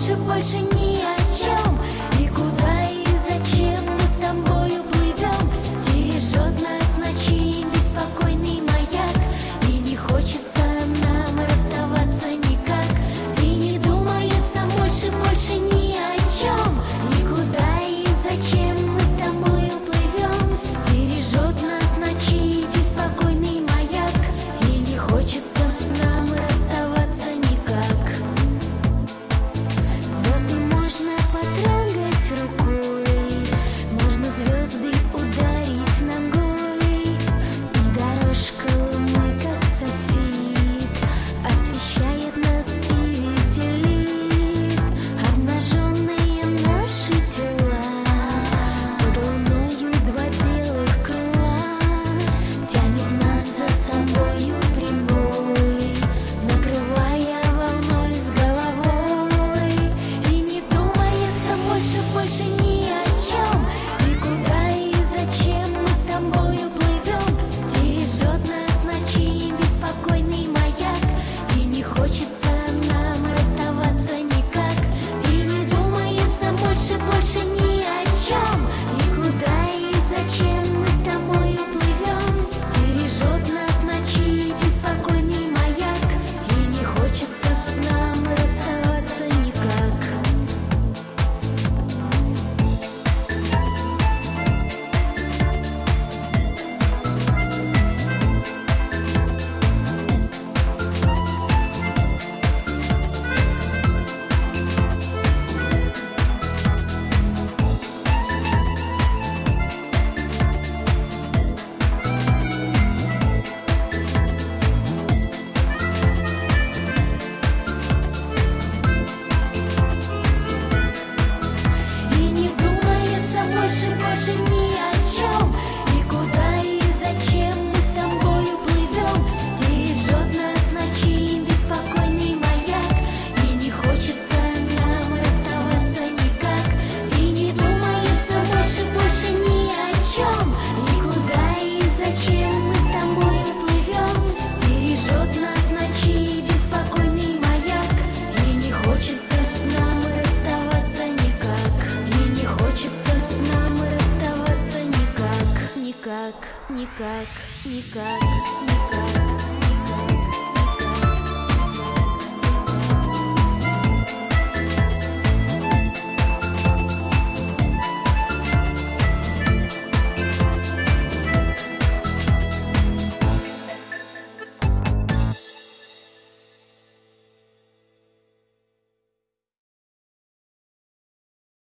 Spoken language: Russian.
больше ни о чем. И куда и зачем мы с тобою плывем? Стережет нас ночи беспокойный маяк, и не хочется нам расставаться никак. И не думается больше ни о чем. И куда и зачем мы с тобою плывем? Стережет нас ночи беспокойный маяк, и не хочется нам расставаться никак. Звезды можно потрогать рукой, можно звезды ударить ногой, и дорожка луны, как софит, освещает нас и веселит. Обнаженные наши тела, под луною два белых крыла, тянет нас за собою прямой, накрывая волной с головой. И не думается больше ни о чем. И куда и зачем мы с тобою плывем? Стережет нас ночи беспокойный маяк, и не хочется нам расставаться никак. И не думается больше ни о чем. И куда и зачем мы с тобою плывем? Стережет нас ночи беспокойный маяк, и не хочется нам расставаться никак. И не думается больше ни о чем. И куда и зачем мы с тобою плывем? Стережет нас ночи беспокойный маяк, и не хочется нам расставаться никак. И не думается больше ни о чем. И куда и зачем мы с тобою плывем? Стережет нас ночи беспокойный маяк, и не хочется нам расставаться никак. И не хочется нам расставаться никак. Никак.